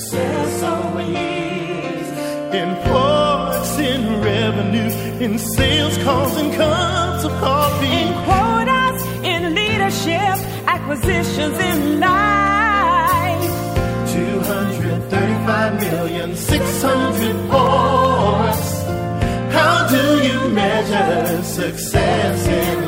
success over years. In ports, in revenue, in sales calls and cups of coffee. In quotas, in leadership, acquisitions in life. 235,600,000 ports. How do you measure success in